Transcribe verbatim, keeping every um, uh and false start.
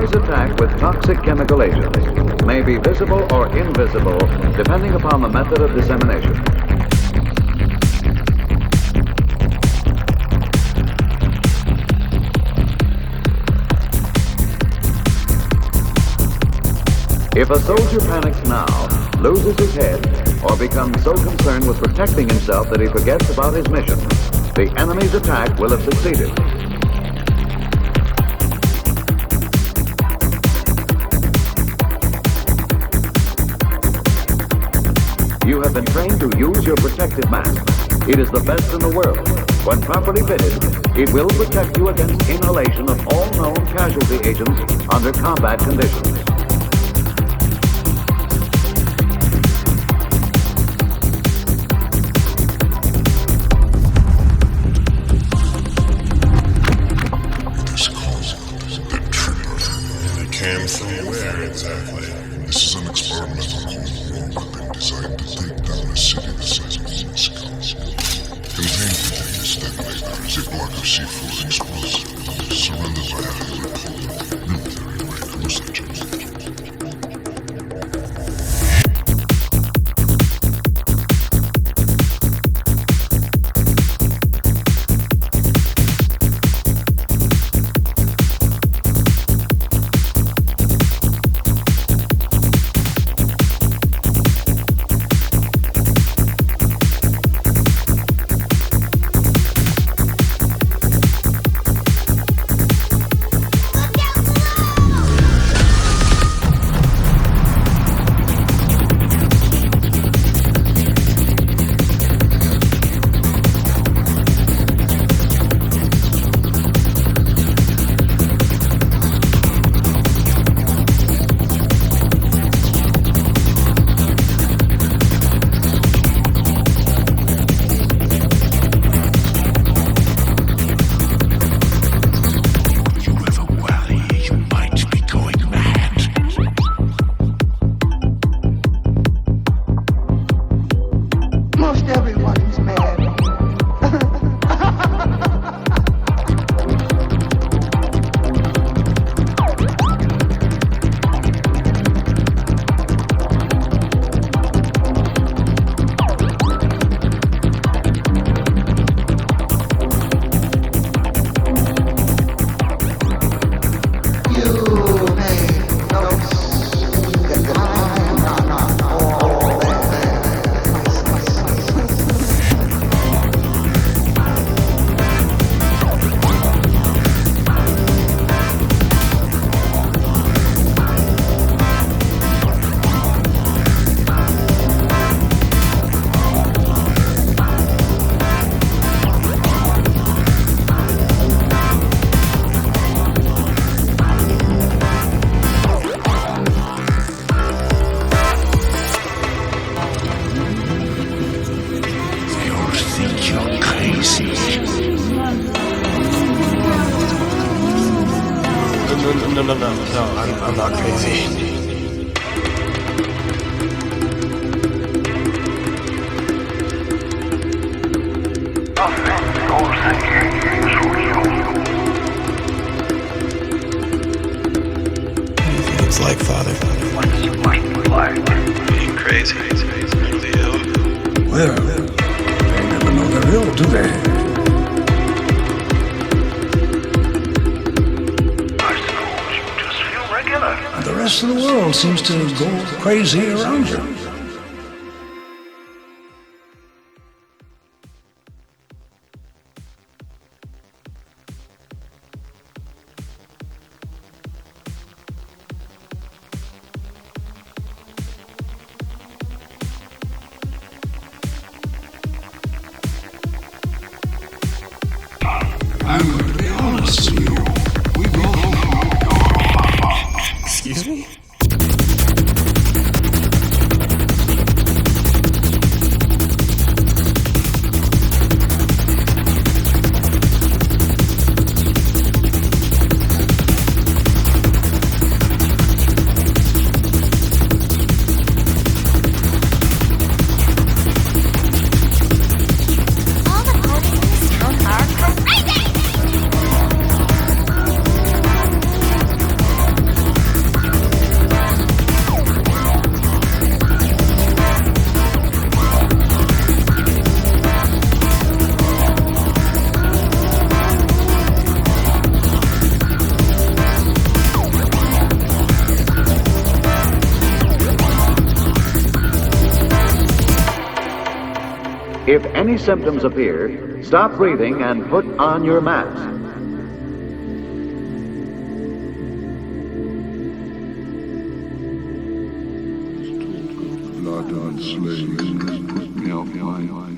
enemy's attack with toxic chemical agents may be visible or invisible depending upon the method of dissemination. If a soldier panics now, loses his head, or becomes so concerned with protecting himself that he forgets about his mission, the enemy's attack will have succeeded. You have been trained to use your protective mask. It is the best in the world. When properly fitted, it will protect you against inhalation of all known casualty agents under combat conditions. Came from where exactly? This is an experimental home weapon designed to take down a city the size of Moscow. Contained within this detonator is a block of C four explosive, surrendered by a highly potent military-grade cruise engine. No, no, no, no, I'm, I'm not crazy. Anything it's like, Father. What's like? Being crazy. Mentally ill. Well, they never know they're ill, do they? And the rest of the world seems to go crazy around you. I'm going to be honest with you. We both Excuse me? All the parties in this town are crazy! any symptoms appear, stop breathing and put on your mask. Blood on slaves, put me off my